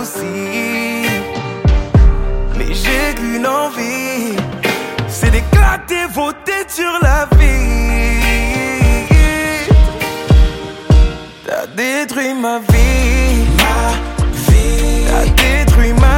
aussi. Mais j'ai qu'une envie, c'est d'éclater vos têtes sur la vie. T'as détruit ma vie, t'as détruit ma